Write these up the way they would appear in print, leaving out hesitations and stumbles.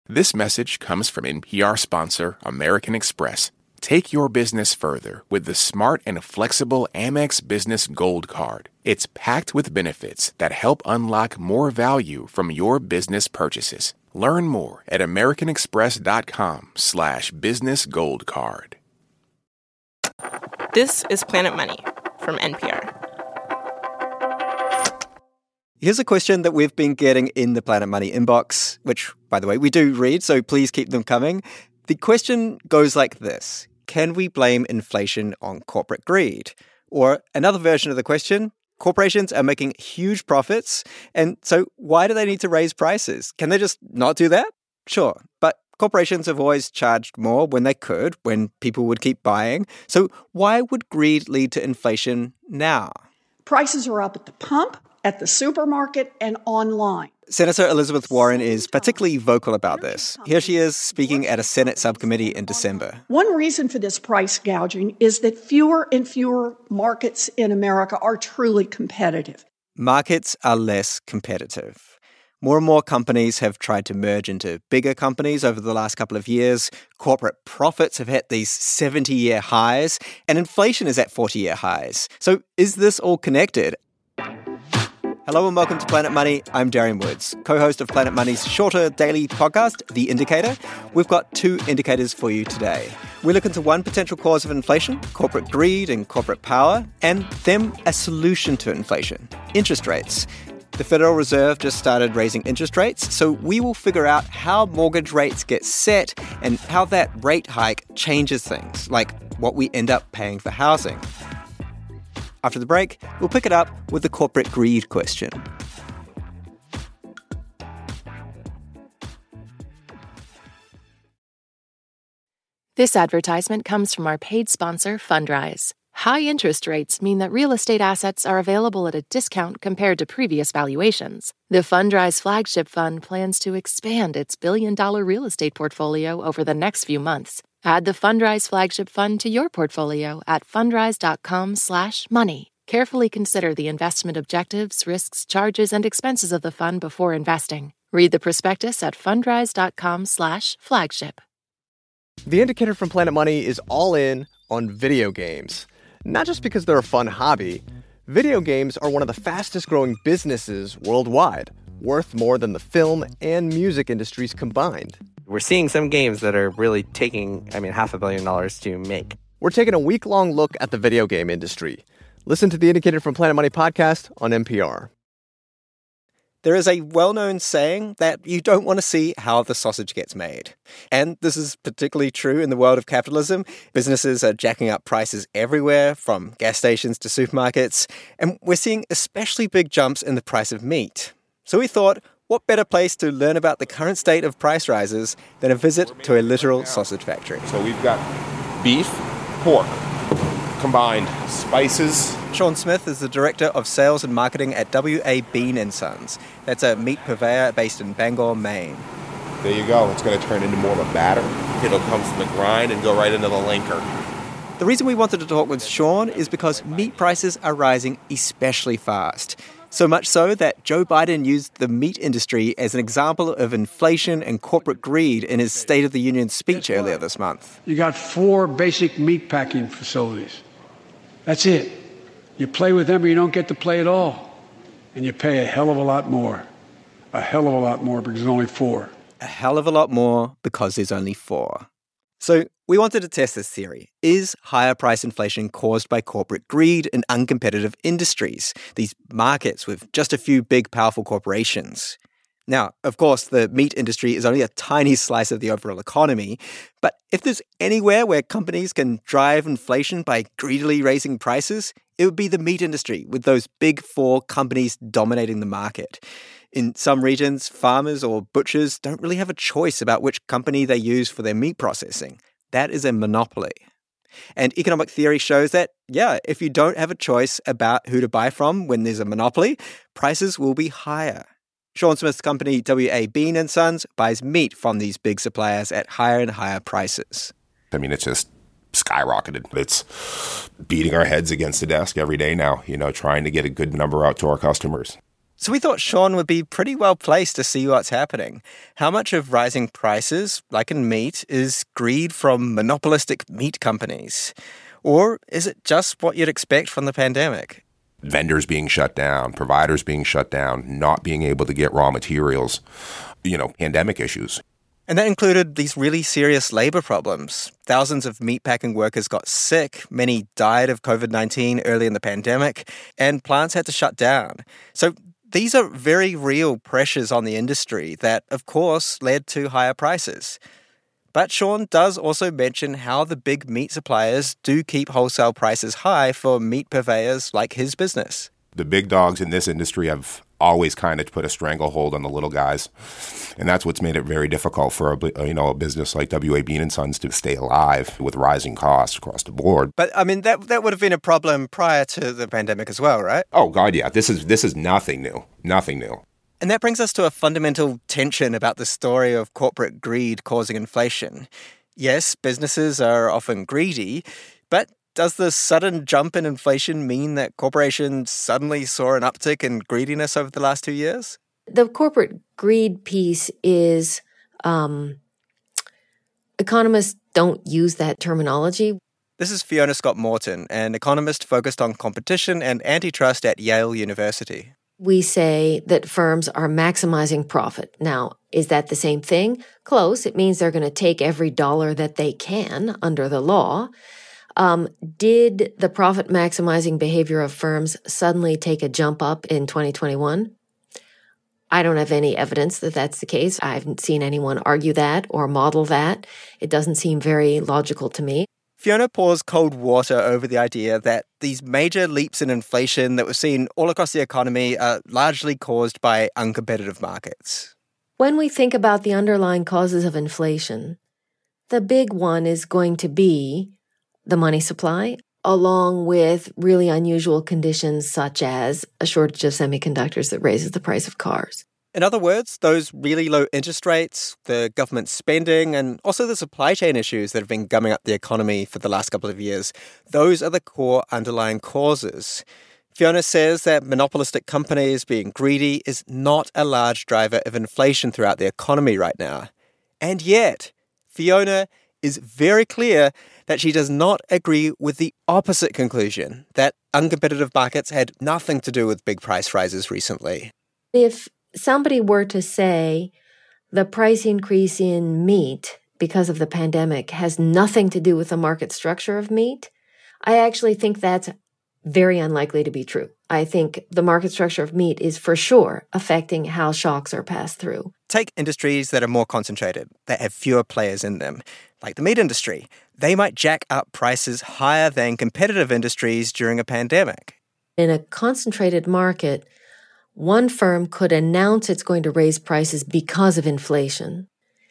This message comes from NPR sponsor American Express. Take your business further with the smart and flexible Amex Business Gold Card. It's packed with benefits that help unlock more value from your business purchases. Learn more at americanexpress.com/businessgoldcard. This is Planet Money from NPR. Here's a question that we've been getting in the Planet Money inbox, which, by the way, we do read, so please keep them coming. The question goes like this: can we blame inflation on corporate greed? Or another version of the question, corporations are making huge profits, and so why do they need to raise prices? Can they just not do that? Sure, but corporations have always charged more when they could, when people would keep buying. So why would greed lead to inflation now? Prices are up at the pump, at the supermarket, and online. Senator Elizabeth Warren is particularly vocal about this. Here she is speaking at a Senate subcommittee in December. One reason for this price gouging is that fewer and fewer markets in America are truly competitive. Markets are less competitive. More and more companies have tried to merge into bigger companies over the last couple of years. Corporate profits have hit these 70-year highs, and inflation is at 40-year highs. So is this all connected? Hello and welcome to Planet Money. I'm Darian Woods, co-host of Planet Money's shorter daily podcast, The Indicator. We've got two indicators for you today. We look into one potential cause of inflation, corporate greed and corporate power, and then a solution to inflation, interest rates. The Federal Reserve just started raising interest rates, so we will figure out how mortgage rates get set and how that rate hike changes things, like what we end up paying for housing. After the break, we'll pick it up with the corporate greed question. This advertisement comes from our paid sponsor, Fundrise. High interest rates mean that real estate assets are available at a discount compared to previous valuations. The Fundrise Flagship Fund plans to expand its billion-dollar real estate portfolio over the next few months. Add the Fundrise Flagship Fund to your portfolio at fundrise.com/money. Carefully consider the investment objectives, risks, charges, and expenses of the fund before investing. Read the prospectus at fundrise.com/flagship. The Indicator from Planet Money is all in on video games. Not just because they're a fun hobby. Video games are one of the fastest growing businesses worldwide, worth more than the film and music industries combined. We're seeing some games that are really taking, $500 million to make. We're taking a week-long look at the video game industry. Listen to the Indicator from Planet Money podcast on NPR. There is a well-known saying that you don't want to see how the sausage gets made. And this is particularly true in the world of capitalism. Businesses are jacking up prices everywhere, from gas stations to supermarkets. And we're seeing especially big jumps in the price of meat. So we thought, what better place to learn about the current state of price rises than a visit to a literal sausage factory? So we've got beef, pork, combined spices. Sean Smith is the Director of Sales and Marketing at W.A. Bean & Sons. That's a meat purveyor based in Bangor, Maine. There you go. It's going to turn into more of a batter. It'll come from the grind and go right into the linker. The reason we wanted to talk with Sean is because meat prices are rising especially fast. So much so that Joe Biden used the meat industry as an example of inflation and corporate greed in his State of the Union speech earlier this month. You got 4 basic meat packing facilities. That's it. You play with them or you don't get to play at all. And you pay a hell of a lot more. A hell of a lot more because there's only 4. A hell of a lot more because there's only 4. So we wanted to test this theory. Is higher price inflation caused by corporate greed and uncompetitive industries, these markets with just a few big, powerful corporations? Now, of course, the meat industry is only a tiny slice of the overall economy, but if there's anywhere where companies can drive inflation by greedily raising prices, it would be the meat industry, with those big 4 companies dominating the market. In some regions, farmers or butchers don't really have a choice about which company they use for their meat processing. That is a monopoly. And economic theory shows that, if you don't have a choice about who to buy from when there's a monopoly, prices will be higher. Sean Smith's company, W.A. Bean & Sons, buys meat from these big suppliers at higher and higher prices. It's just skyrocketed. It's beating our heads against the desk every day now, trying to get a good number out to our customers. So we thought Sean would be pretty well placed to see what's happening. How much of rising prices, like in meat, is greed from monopolistic meat companies? Or is it just what you'd expect from the pandemic? Vendors being shut down, providers being shut down, not being able to get raw materials, pandemic issues. And that included these really serious labor problems. Thousands of meatpacking workers got sick, many died of COVID-19 early in the pandemic, and plants had to shut down. So these are very real pressures on the industry that, of course, led to higher prices. But Sean does also mention how the big meat suppliers do keep wholesale prices high for meat purveyors like his business. The big dogs in this industry have always kind of put a stranglehold on the little guys. And that's what's made it very difficult for a business like W.A. Bean & Sons to stay alive with rising costs across the board. But I mean, that would have been a problem prior to the pandemic as well, right? Oh, God, yeah. This is nothing new. Nothing new. And that brings us to a fundamental tension about the story of corporate greed causing inflation. Yes, businesses are often greedy, but does the sudden jump in inflation mean that corporations suddenly saw an uptick in greediness over the last 2 years? The corporate greed piece is, economists don't use that terminology. This is Fiona Scott Morton, an economist focused on competition and antitrust at Yale University. We say that firms are maximizing profit. Now, is that the same thing? Close. It means they're going to take every dollar that they can under the law. Did the profit-maximizing behavior of firms suddenly take a jump up in 2021? I don't have any evidence that that's the case. I haven't seen anyone argue that or model that. It doesn't seem very logical to me. Fiona pours cold water over the idea that these major leaps in inflation that we've seen all across the economy are largely caused by uncompetitive markets. When we think about the underlying causes of inflation, the big one is going to be the money supply, along with really unusual conditions such as a shortage of semiconductors that raises the price of cars. In other words, those really low interest rates, the government spending, and also the supply chain issues that have been gumming up the economy for the last couple of years, those are the core underlying causes. Fiona says that monopolistic companies being greedy is not a large driver of inflation throughout the economy right now. And yet, Fiona is very clear that she does not agree with the opposite conclusion, that uncompetitive markets had nothing to do with big price rises recently. If somebody were to say the price increase in meat because of the pandemic has nothing to do with the market structure of meat, I actually think that's very unlikely to be true. I think the market structure of meat is for sure affecting how shocks are passed through. Take industries that are more concentrated, that have fewer players in them, like the meat industry. They might jack up prices higher than competitive industries during a pandemic. In a concentrated market, one firm could announce it's going to raise prices because of inflation.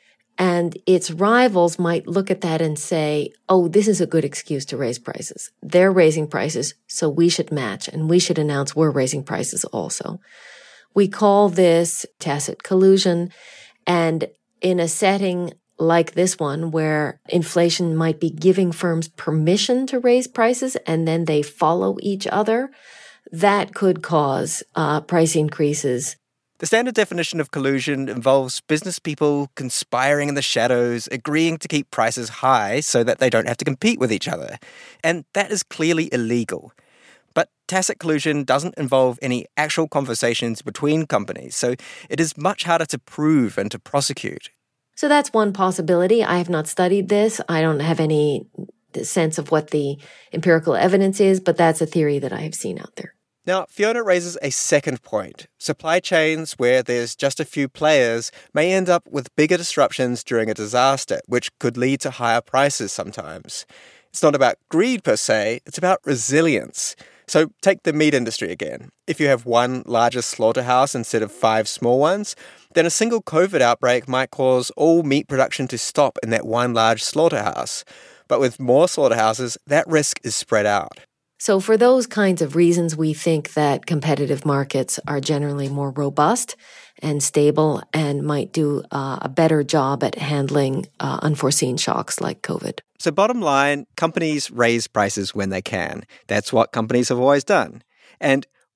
And its rivals might look at that and say, oh, this is a good excuse to raise prices. They're raising prices, so we should match, and we should announce we're raising prices also. We call this tacit collusion. And in a setting like this one, where inflation might be giving firms permission to raise prices and then they follow each other, that could cause price increases. The standard definition of collusion involves business people conspiring in the shadows, agreeing to keep prices high so that they don't have to compete with each other. And that is clearly illegal. But tacit collusion doesn't involve any actual conversations between companies, so it is much harder to prove and to prosecute. So that's one possibility. I have not studied this. I don't have any sense of what the empirical evidence is, but that's a theory that I have seen out there. Now, Fiona raises a second point. Supply chains where there's just a few players may end up with bigger disruptions during a disaster, which could lead to higher prices sometimes. It's not about greed per se, it's about resilience. So take the meat industry again. If you have one larger slaughterhouse instead of 5 small ones, then a single COVID outbreak might cause all meat production to stop in that one large slaughterhouse. But with more slaughterhouses, that risk is spread out. So for those kinds of reasons, we think that competitive markets are generally more robust and stable and might do a better job at handling unforeseen shocks like COVID. So bottom line, companies raise prices when they can. That's what companies have always done. And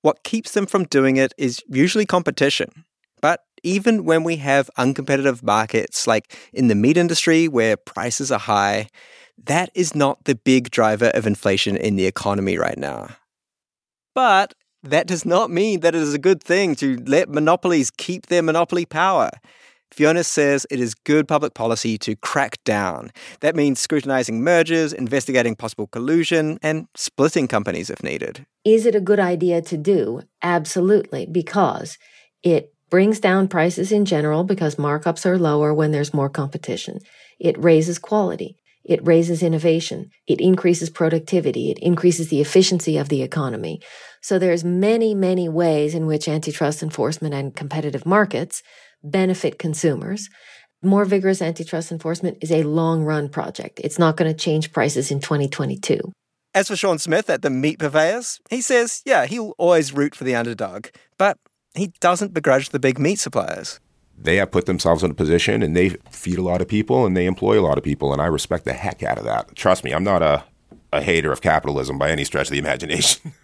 What keeps them from doing it is usually competition. But even when we have uncompetitive markets, like in the meat industry where prices are high, that is not the big driver of inflation in the economy right now. But that does not mean that it is a good thing to let monopolies keep their monopoly power. Fiona says it is good public policy to crack down. That means scrutinizing mergers, investigating possible collusion, and splitting companies if needed. Is it a good idea to do? Absolutely, because it brings down prices in general because markups are lower when there's more competition. It raises quality. It raises innovation. It increases productivity. It increases the efficiency of the economy. So there's many, many ways in which antitrust enforcement and competitive markets benefit consumers. More vigorous antitrust enforcement is a long-run project. It's not going to change prices in 2022. As for Sean Smith at the meat purveyors, he says, yeah, he'll always root for the underdog, but he doesn't begrudge the big meat suppliers. They have put themselves in a position and they feed a lot of people and they employ a lot of people, and I respect the heck out of that. Trust me, I'm not a hater of capitalism by any stretch of the imagination.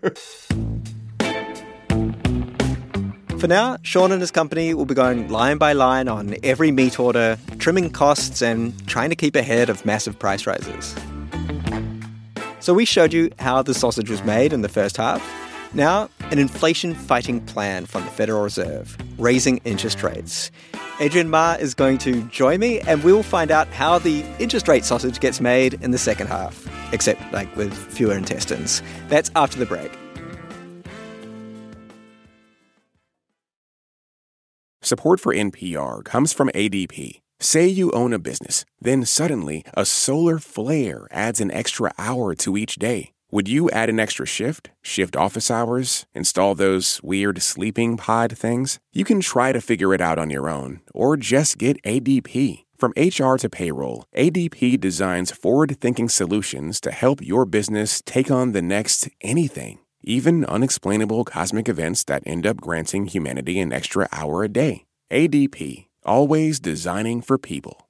For now, Sean and his company will be going line by line on every meat order, trimming costs and trying to keep ahead of massive price rises. So we showed you how the sausage was made in the first half. Now, an inflation-fighting plan from the Federal Reserve, raising interest rates. Adrian Ma is going to join me, and we'll find out how the interest rate sausage gets made in the second half, except with fewer intestines. That's after the break. Support for NPR comes from ADP. Say you own a business, then suddenly a solar flare adds an extra hour to each day. Would you add an extra shift office hours, install those weird sleeping pod things? You can try to figure it out on your own, or just get ADP. From HR to payroll, ADP designs forward-thinking solutions to help your business take on the next anything, even unexplainable cosmic events that end up granting humanity an extra hour a day. ADP, always designing for people.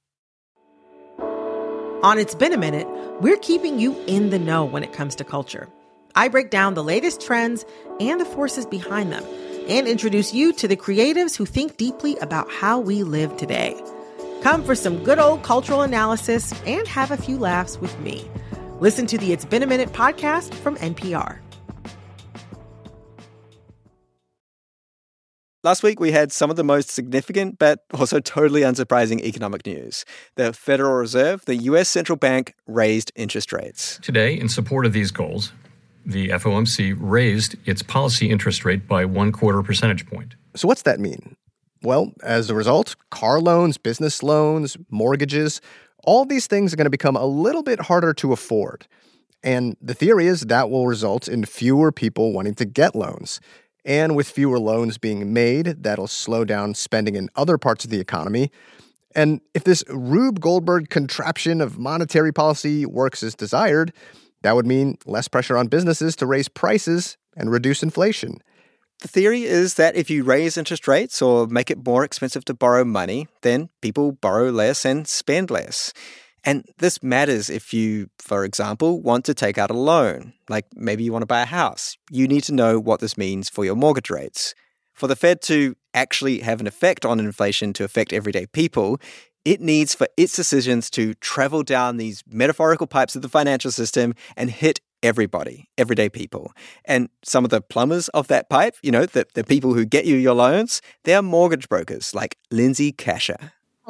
On It's Been a Minute, we're keeping you in the know when it comes to culture. I break down the latest trends and the forces behind them, and introduce you to the creatives who think deeply about how we live today. Come for some good old cultural analysis and have a few laughs with me. Listen to the It's Been a Minute podcast from NPR. Last week, we had some of the most significant but also totally unsurprising economic news. The Federal Reserve, the U.S. central bank, raised interest rates. Today, in support of these goals, the FOMC raised its policy interest rate by 1/4 percentage point. So what's that mean? Well, as a result, car loans, business loans, mortgages, all these things are going to become a little bit harder to afford. And the theory is that will result in fewer people wanting to get loans. And with fewer loans being made, that'll slow down spending in other parts of the economy. And if this Rube Goldberg contraption of monetary policy works as desired, that would mean less pressure on businesses to raise prices and reduce inflation. The theory is that if you raise interest rates or make it more expensive to borrow money, then people borrow less and spend less. And this matters if you, for example, want to take out a loan, like maybe you want to buy a house. You need to know what this means for your mortgage rates. For the Fed to actually have an effect on inflation to affect everyday people, it needs for its decisions to travel down these metaphorical pipes of the financial system and hit everybody, everyday people. And some of the plumbers of that pipe, the people who get you your loans, they're mortgage brokers like Lindsay Kasher.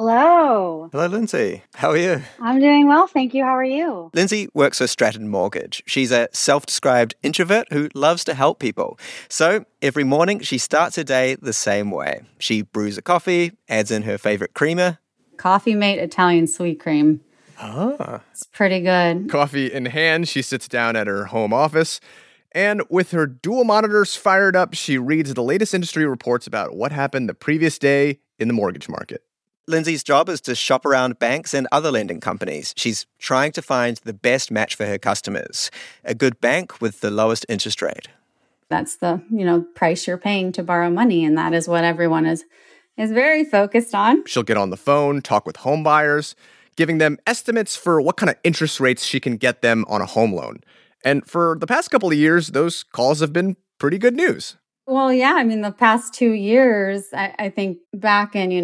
Hello. Hello, Lindsay. How are you? I'm doing well, thank you. How are you? Lindsay works for Stratton Mortgage. She's a self-described introvert who loves to help people. So every morning, she starts her day the same way. She brews a coffee, adds in her favorite creamer. Coffee Mate Italian Sweet Cream. Ah. It's pretty good. Coffee in hand, she sits down at her home office. And with her dual monitors fired up, she reads the latest industry reports about what happened the previous day in the mortgage market. Lindsay's job is to shop around banks and other lending companies. She's trying to find the best match for her customers, a good bank with the lowest interest rate. That's the, price you're paying to borrow money, and that is what everyone is very focused on. She'll get on the phone, talk with home buyers, giving them estimates for what kind of interest rates she can get them on a home loan. And for the past couple of years, those calls have been pretty good news. Well, yeah, I mean, the past 2 years, I think back in,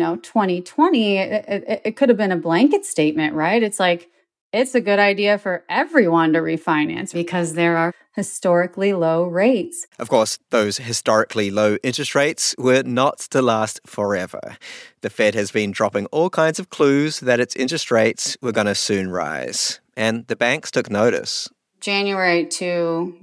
2020, it could have been a blanket statement, right? It's like, it's a good idea for everyone to refinance because there are historically low rates. Of course, those historically low interest rates were not to last forever. The Fed has been dropping all kinds of clues that its interest rates were going to soon rise. And the banks took notice. January to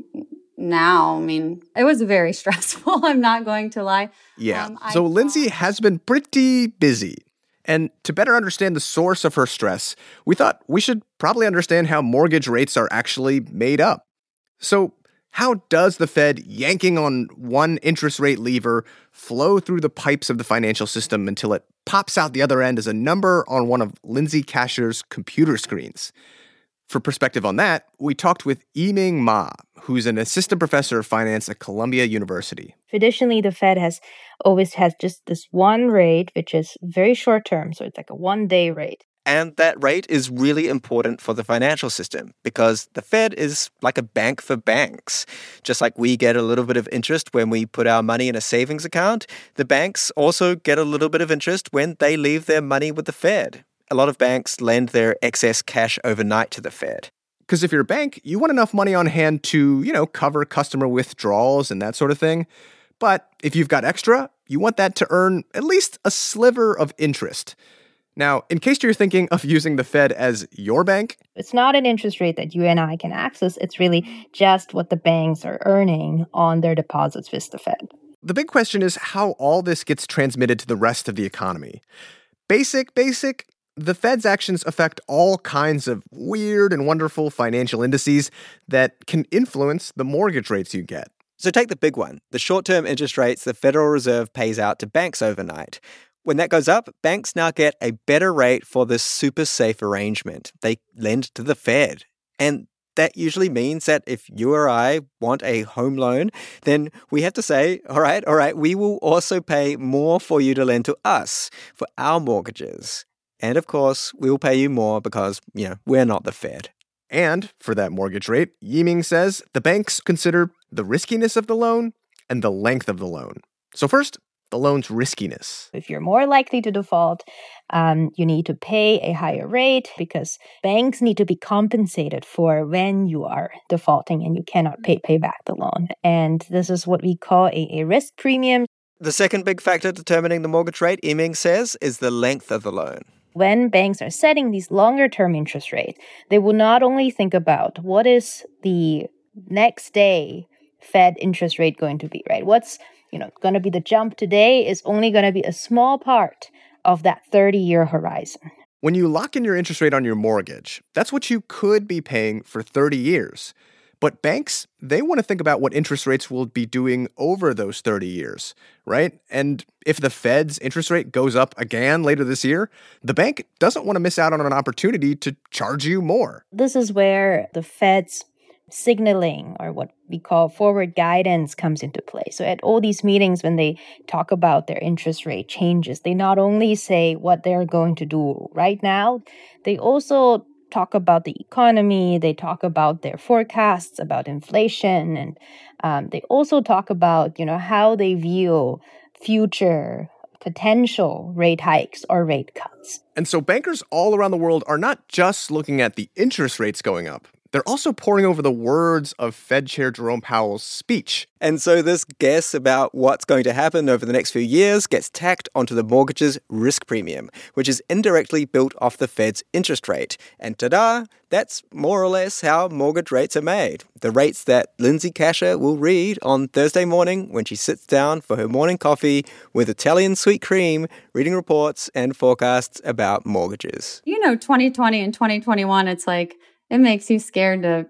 now, I mean, it was very stressful. I'm not going to lie. Yeah. So Lindsay has been pretty busy. And to better understand the source of her stress, we thought we should probably understand how mortgage rates are actually made up. So how does the Fed yanking on one interest rate lever flow through the pipes of the financial system until it pops out the other end as a number on one of Lindsay Kasher's computer screens? For perspective on that, we talked with Yiming Ma, who's an assistant professor of finance at Columbia University. Traditionally, the Fed has always had just this one rate, which is very short term. So it's like a one-day rate. And that rate is really important for the financial system because the Fed is like a bank for banks. Just like we get a little bit of interest when we put our money in a savings account, the banks also get a little bit of interest when they leave their money with the Fed. A lot of banks lend their excess cash overnight to the Fed. Because if you're a bank, you want enough money on hand to, cover customer withdrawals and that sort of thing. But if you've got extra, you want that to earn at least a sliver of interest. Now, in case you're thinking of using the Fed as your bank, it's not an interest rate that you and I can access. It's really just what the banks are earning on their deposits with the Fed. The big question is how all this gets transmitted to the rest of the economy. Basic. The Fed's actions affect all kinds of weird and wonderful financial indices that can influence the mortgage rates you get. So take the big one, the short-term interest rates the Federal Reserve pays out to banks overnight. When that goes up, banks now get a better rate for this super safe arrangement. They lend to the Fed. And that usually means that if you or I want a home loan, then we have to say, all right, we will also pay more for you to lend to us for our mortgages. And of course, we will pay you more because, we're not the Fed. And for that mortgage rate, Yiming says the banks consider the riskiness of the loan and the length of the loan. So first, the loan's riskiness. If you're more likely to default, you need to pay a higher rate because banks need to be compensated for when you are defaulting and you cannot pay back the loan. And this is what we call a risk premium. The second big factor determining the mortgage rate, Yiming says, is the length of the loan. When banks are setting these longer-term interest rates, they will not only think about what is the next day Fed interest rate going to be, right? What's going to be the jump today is only going to be a small part of that 30-year horizon. When you lock in your interest rate on your mortgage, that's what you could be paying for 30 years. But banks, they want to think about what interest rates will be doing over those 30 years, right? And if the Fed's interest rate goes up again later this year, the bank doesn't want to miss out on an opportunity to charge you more. This is where the Fed's signaling, or what we call forward guidance, comes into play. So at all these meetings, when they talk about their interest rate changes, they not only say what they're going to do right now, they also talk about the economy, they talk about their forecasts about inflation, and they also talk about, how they view future potential rate hikes or rate cuts. And so bankers all around the world are not just looking at the interest rates going up. They're also poring over the words of Fed Chair Jerome Powell's speech. And so this guess about what's going to happen over the next few years gets tacked onto the mortgage's risk premium, which is indirectly built off the Fed's interest rate. And ta-da, that's more or less how mortgage rates are made. The rates that Lindsay Kasher will read on Thursday morning when she sits down for her morning coffee with Italian sweet cream, reading reports and forecasts about mortgages. 2020 and 2021, it's like, it makes you scared to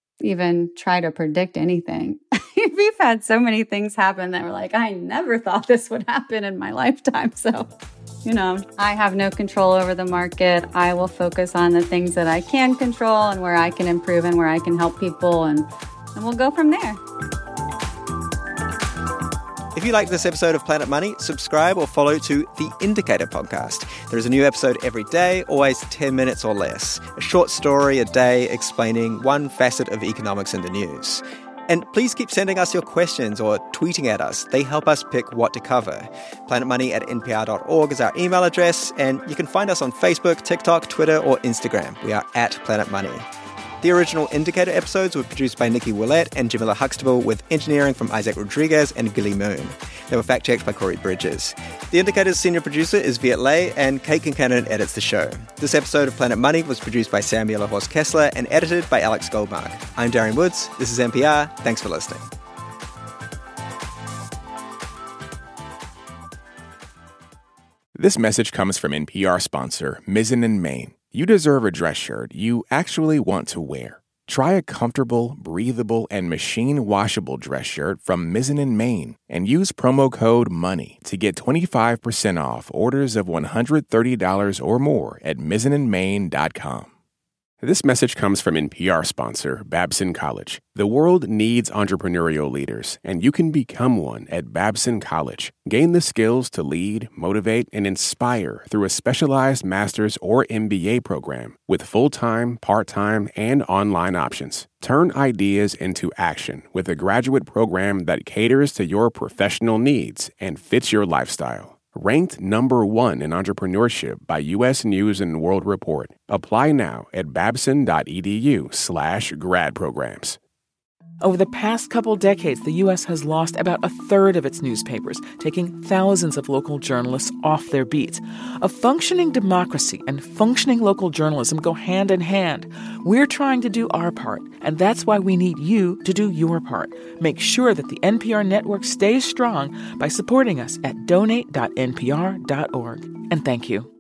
even try to predict anything. We've had so many things happen that we're like, I never thought this would happen in my lifetime. So, I have no control over the market. I will focus on the things that I can control and where I can improve and where I can help people. And we'll go from there. If you like this episode of Planet Money, subscribe or follow to The Indicator podcast. There is a new episode every day, always 10 minutes or less. A short story a day explaining one facet of economics in the news. And please keep sending us your questions or tweeting at us. They help us pick what to cover. planetmoney@npr.org is our email address, and you can find us on Facebook, TikTok, Twitter, or Instagram. We are at Planet Money. The original Indicator episodes were produced by Nikki Willett and Jamila Huxtable, with engineering from Isaac Rodriguez and Billy Moon. They were fact-checked by Corey Bridges. The Indicator's senior producer is Viet Le, and Kate Kincannon edits the show. This episode of Planet Money was produced by Samuela Horst Kessler and edited by Alex Goldmark. I'm Darian Woods. This is NPR. Thanks for listening. This message comes from NPR sponsor Mizzen & Main. You deserve a dress shirt you actually want to wear. Try a comfortable, breathable, and machine-washable dress shirt from Mizzen & Main and use promo code MONEY to get 25% off orders of $130 or more at mizzenandmain.com. This message comes from NPR sponsor Babson College. The world needs entrepreneurial leaders, and you can become one at Babson College. Gain the skills to lead, motivate, and inspire through a specialized master's or MBA program with full-time, part-time, and online options. Turn ideas into action with a graduate program that caters to your professional needs and fits your lifestyle. Ranked number 1 in entrepreneurship by U.S. News & World Report. Apply now at babson.edu/grad programs. Over the past couple decades, the U.S. has lost about a third of its newspapers, taking thousands of local journalists off their beats. A functioning democracy and functioning local journalism go hand in hand. We're trying to do our part, and that's why we need you to do your part. Make sure that the NPR network stays strong by supporting us at donate.npr.org. And thank you.